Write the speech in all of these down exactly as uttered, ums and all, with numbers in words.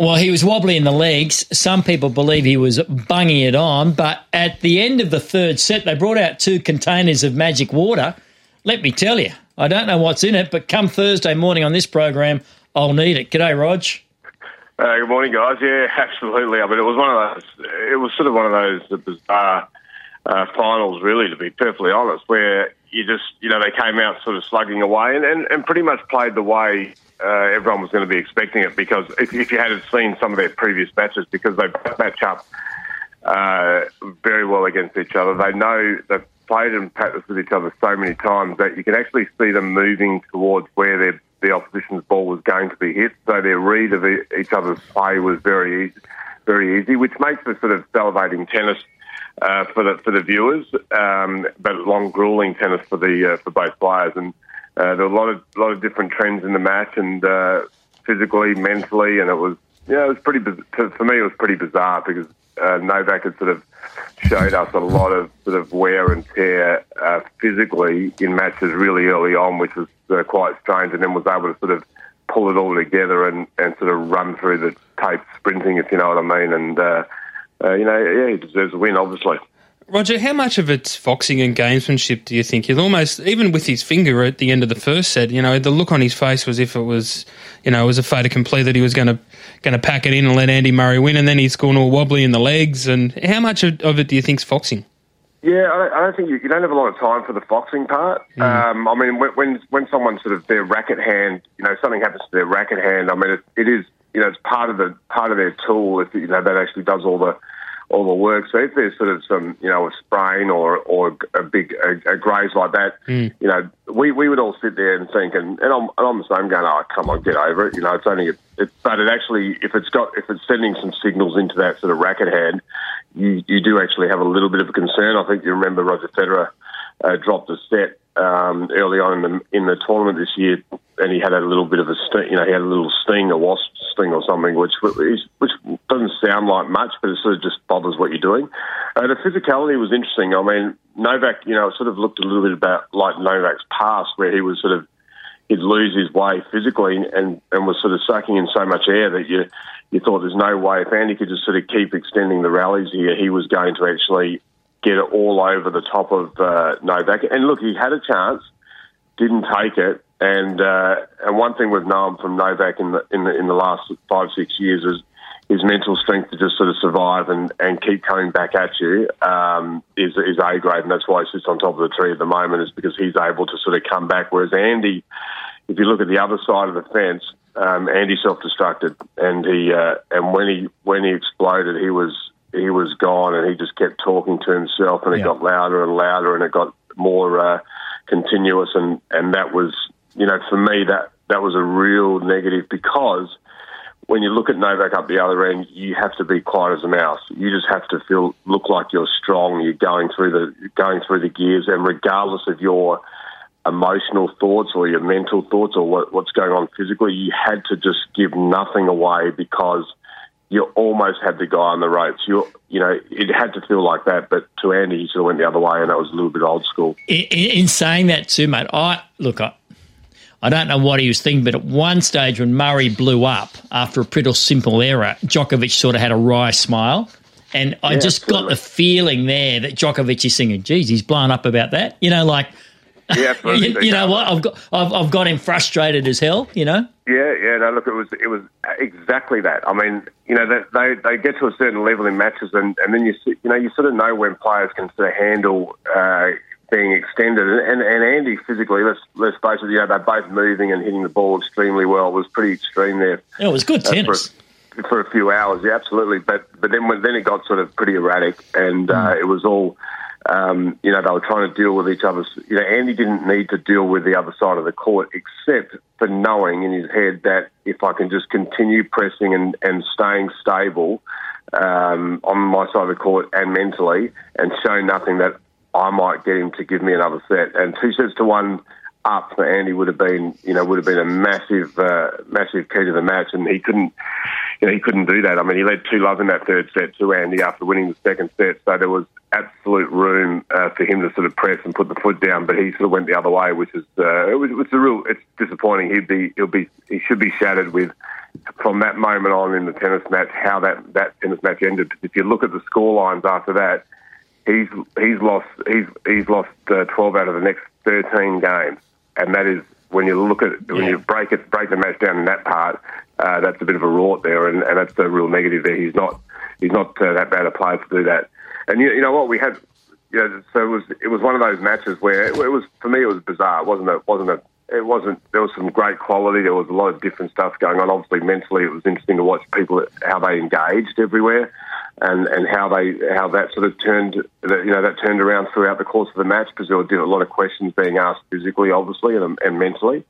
Well, he was wobbly in the legs. Some people believe he was bunging it on, but at the end of the third set, they brought out two containers of magic water. Let me tell you, I don't know what's in it, but come Thursday morning on this program, I'll need it. G'day, Rog. Uh, good morning, guys. Yeah, absolutely. I mean, it was one of those. It was sort of one of those bizarre uh, finals, really, to be perfectly honest, where you just, you know, they came out sort of slugging away and, and, and pretty much played the way uh, everyone was going to be expecting it. Because if, if you had seen some of their previous matches, because they match up uh, very well against each other, they know they've played and practiced with each other so many times that you can actually see them moving towards where their the opposition's ball was going to be hit. So their read of each other's play was very easy, very easy, which makes for sort of salivating tennis uh, for the for the viewers, um, but long, grueling tennis for the uh, for both players. And uh, there were a lot of lot of different trends in the match, and uh, physically, mentally, and it was yeah, it was pretty for me. It was pretty bizarre because uh, Novak had sort of showed us a lot of sort of wear and tear uh, physically in matches really early on, which was uh, quite strange, and then was able to sort of pull it all together and, and sort of run through the tape sprinting, if you know what I mean. And, uh, uh, you know, yeah, he deserves a win, obviously. Roger, how much of it's foxing and gamesmanship do you think? He's almost, even with his finger at the end of the first set, you know, the look on his face was if it was, you know, it was a fait accompli that he was going to going to pack it in and let Andy Murray win, and then he's gone all wobbly in the legs. And how much of, of it do you think's foxing? Yeah, I don't, I don't think you, you don't have a lot of time for the foxing part. Mm. Um, I mean, when, when when someone sort of their racket hand, you know, something happens to their racket hand. I mean, it, it is, you know, it's part of the part of their tool. If you know that actually does all the all the work. So if there's sort of some, you know, a sprain or or a big a, a graze like that, mm. you know, we, we would all sit there and think, and, and I'm and I'm the same, going, oh, come on, get over it. You know, it's only a, it, but it actually, if it's got if it's sending some signals into that sort of racket hand, you you do actually have a little bit of a concern. I think you remember Roger Federer uh, dropped a set um, early on in the in the tournament this year, and he had a little bit of a sting, you know, he had a little sting, a wasp sting or something, which which doesn't sound like much, but it sort of just bothers what you're doing. Uh, the physicality was interesting. I mean, Novak, you know, sort of looked a little bit about like Novak's past, where he was sort of he'd lose his way physically and and was sort of sucking in so much air that you you thought there's no way if Andy could just sort of keep extending the rallies here, he was going to actually get it all over the top of uh, Novak. And look, he had a chance, didn't take it. And uh, and one thing we've known from Novak in the in the in the last five six years is his mental strength to just sort of survive and, and keep coming back at you um, is is A grade, and that's why he sits on top of the tree at the moment, is because he's able to sort of come back. Whereas Andy, if you look at the other side of the fence, um, Andy self-destructed, and he uh, and when he when he exploded, he was he was gone, and he just kept talking to himself, and it yeah. got louder and louder, and it got more uh, continuous, and, and that was. You know, for me, that, that was a real negative, because when you look at Novak up the other end, you have to be quiet as a mouse. You just have to feel look like you're strong. You're going through the going through the gears, and regardless of your emotional thoughts or your mental thoughts or what, what's going on physically, you had to just give nothing away, because you almost had the guy on the ropes. You you know, it had to feel like that, but to Andy, he sort of went the other way, and that was a little bit old school. In, in saying that too, mate, I look, I, I don't know what he was thinking, but at one stage when Murray blew up after a pretty simple error, Djokovic sort of had a wry smile. And I yeah, just absolutely. got the feeling there that Djokovic is thinking, geez, he's blown up about that. You know, like, yeah, you, you know what, I've got I've, I've got him frustrated as hell, you know? Yeah, yeah, no, look, it was it was exactly that. I mean, you know, they they, they get to a certain level in matches, and, and then you you know, you sort of know when players can sort of handle uh, being extended. And, and Andy physically, let's let's face it, you know, they're both moving and hitting the ball extremely well. It was pretty extreme there. Yeah, it was good tennis. Uh, for, for a few hours, yeah, absolutely. But but then when, then it got sort of pretty erratic, and uh, mm. it was all, um, you know, they were trying to deal with each other's. You know, Andy didn't need to deal with the other side of the court, except for knowing in his head that if I can just continue pressing and, and staying stable um, on my side of the court and mentally, and show nothing, that I might get him to give me another set. And two sets to one up for Andy would have been, you know, would have been a massive, uh, massive key to the match, and he couldn't, you know, he couldn't do that. I mean, he led two love in that third set to Andy after winning the second set, so there was absolute room uh, for him to sort of press and put the foot down, but he sort of went the other way, which is uh, it was, it was a real. It's disappointing. He'd be he'll be he should be shattered with from that moment on in the tennis match how that, that tennis match ended. If you look at the score lines after that, he's he's lost he's he's lost uh, twelve out of the next thirteen games, and that is when you look at when yeah. you break it break the match down in that part. Uh, that's a bit of a rort there, and, and that's the real negative there. He's not he's not uh, that bad a player to do that. And you, you know what, we had, you know, so it was it was one of those matches where it, it was for me it was bizarre. It wasn't a, wasn't a it wasn't there was some great quality. There was a lot of different stuff going on. Obviously, mentally, it was interesting to watch people how they engaged everywhere, and, and how they how that sort of turned you know that turned around throughout the course of the match because there were a lot of questions being asked physically, obviously, and, and mentally.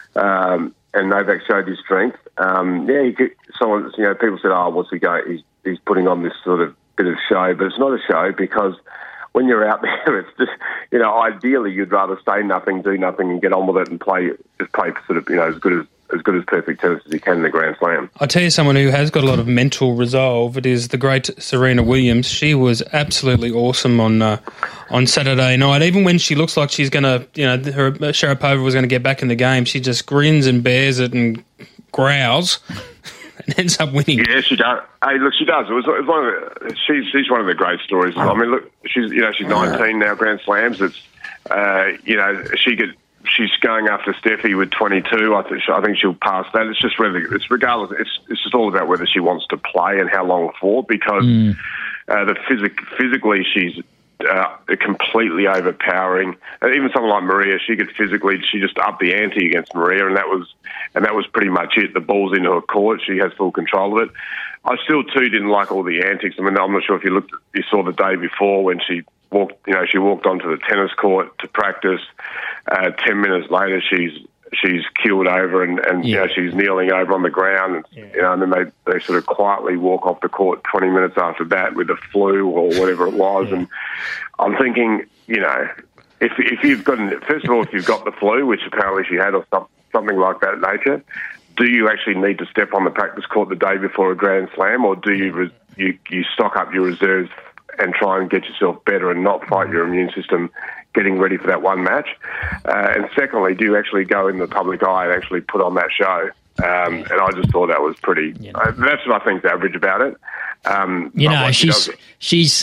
Um, And Novak showed his strength. Um, yeah, he could, someone, you know, people said, "Oh, what's he going? He's, he's putting on this sort of bit of show," but it's not a show because when you're out there, it's just, you know, ideally you'd rather say nothing, do nothing, and get on with it and play, just play sort of, you know, as good as as good as perfect tennis as you can in the Grand Slam. I'll tell you someone who has got a lot of mental resolve. It is the great Serena Williams. She was absolutely awesome on uh, on Saturday night. Even when she looks like she's going to, you know, her Sharapova was going to get back in the game, she just grins and bears it and growls and ends up winning. Yeah, she does. Hey, look, she does. It was, it was one of the, she's she's one of the great stories. I mean, look, she's you know she's nineteen now, Grand Slams. It's uh, you know she could. She's going after Steffi with twenty-two. I think I think she'll pass that. It's just whether it's regardless. It's it's just all about whether she wants to play and how long for. Because mm. uh, the physic physically she's uh, completely overpowering. And even someone like Maria, she could physically she just upped the ante against Maria, and that was and that was pretty much it. The ball's into her court. She has full control of it. I still too didn't like all the antics. I mean, I'm not sure if you looked, you saw the day before when she walked. You know, she walked onto the tennis court to practice. Uh, ten minutes later, she's she's keeled over and, and yeah. you know, she's kneeling over on the ground. And, yeah. you know, and then they, they sort of quietly walk off the court twenty minutes after that with the flu or whatever it was. Yeah. And I'm thinking, you know, if if you've got first of all, if you've got the flu, which apparently she had, or some, something like that nature, do you actually need to step on the practice court the day before a Grand Slam, or do you res, you you stock up your reserves and try and get yourself better and not fight your immune system getting ready for that one match? Uh, and secondly, do you actually go in the public eye and actually put on that show? Um, and I just thought that was pretty... You know. uh, that's what I think's average about it. Um, you know, she's... she's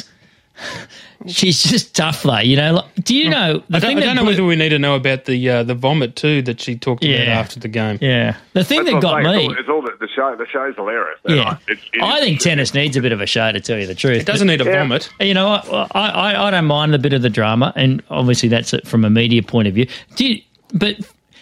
She's just tough, though. You know, like, do you know? The I don't, thing I don't know blew, whether we need to know about the uh, the vomit too that she talked yeah, about after the game. Yeah, the thing That's that got me. It's all, it's all the, the show. The show's hilarious. Yeah, it, it, I think tennis needs a bit of a show, to tell you the truth. It doesn't need a yeah. vomit. You know, I, I I don't mind a bit of the drama, and obviously that's it from a media point of view. Do you, but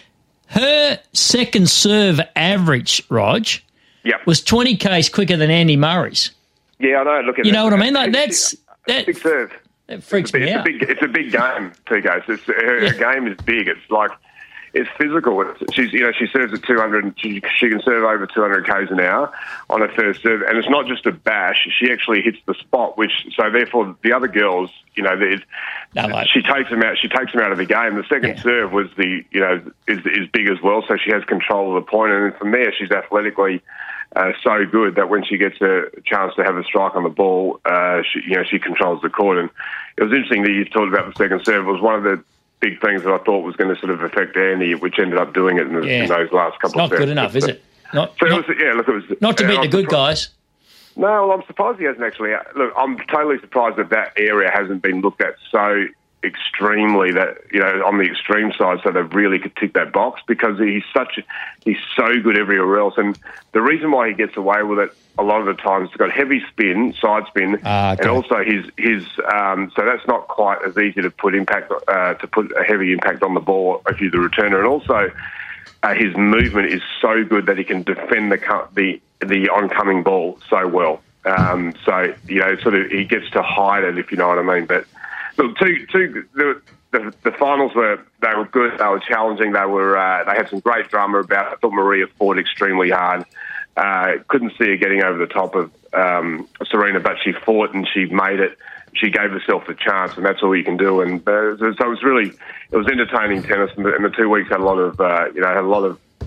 her second serve average, Rog, yep. was twenty k's quicker than Andy Murray's. Yeah, I know. Look at you that. know what I mean? Like that's that big serve. It freaks it's a, me it's out. A big, it's a big game, T K. So it's, her, her game is big. It's like it's physical. It's, she's you know she serves at two hundred. She, she can serve over two hundred k's an hour on her first serve, and it's not just a bash. She actually hits the spot, which so therefore the other girls, you know, no, like, she takes them out. She takes them out of the game. The second yeah. serve was the you know is is big as well, so she has control of the point, and then from there she's athletically. Uh, so good that when she gets a chance to have a strike on the ball, uh, she, you know, she controls the court. And it was interesting that you talked about the second serve. It was one of the big things that I thought was going to sort of affect Andy, which ended up doing it in, the, yeah. in those last couple it's of serves. Not good enough, is it? Not, so not, it was, yeah, look, it was not to beat the good guys. No, well, I'm surprised he hasn't actually. Look, I'm totally surprised that that area hasn't been looked at so extremely that you know on the extreme side, so they really could tick that box because he's such a, he's so good everywhere else, and the reason why he gets away with it a lot of the times he's got heavy spin, side spin, uh, okay. and also his his um, so that's not quite as easy to put impact uh, to put a heavy impact on the ball if you're the returner, and also uh, his movement is so good that he can defend the the the oncoming ball so well. Um, so you know, sort of he gets to hide it if you know what I mean, but. Look, two, two, the, the, the finals were they were good. They were challenging. They were uh, they had some great drama about it. I thought Maria fought extremely hard. Uh, couldn't see her getting over the top of um, Serena, but she fought and she made it. She gave herself a chance, and that's all you can do. And uh, so it was really it was entertaining tennis. And the, and the two weeks had a lot of uh, you know had a lot of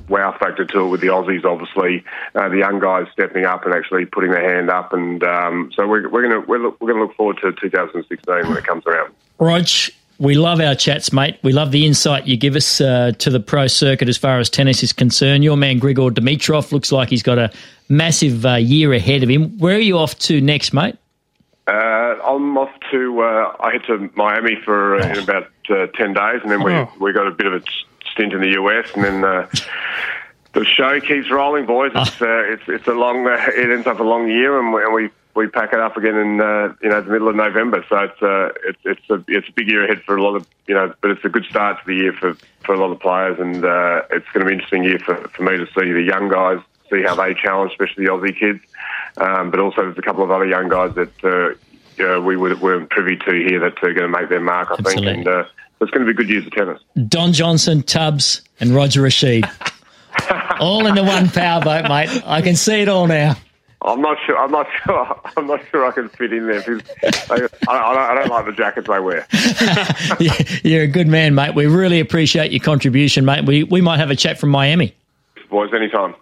wow factor to it with the Aussies, obviously, uh, the young guys stepping up and actually putting their hand up, and um, so we're, we're going to we're, we're going to look forward to two thousand sixteen when it comes around. Rog, we love our chats, mate. We love the insight you give us uh, to the pro circuit as far as tennis is concerned. Your man Grigor Dimitrov looks like he's got a massive uh, year ahead of him. Where are you off to next, mate? Uh, I'm off to uh, I head to Miami for uh, in about uh, ten days, and then we Oh. we got a bit of a stint in the U S, and then uh, the show keeps rolling, boys. It's uh, it's it's a long. Uh, it ends up a long year, and we, and we we pack it up again in uh, you know the middle of November. So it's uh, it's it's a it's a big year ahead for a lot of you know, but it's a good start to the year for, for a lot of players, and uh, it's going to be an interesting year for, for me to see the young guys, see how they challenge, especially the Aussie kids. Um, but also there's a couple of other young guys that uh, uh, we were, were privy to here that are going to make their mark, I Absolutely. think. And uh, it's going to be good years of tennis. Don Johnson, Tubbs, and Roger Rashid. All in the one powerboat, mate. I can see it all now. I'm not sure. I'm not sure. I'm not sure I can fit in there because I, I, don't, I don't like the jackets they wear. You're a good man, mate. We really appreciate your contribution, mate. We we might have a chat from Miami. Boys, anytime.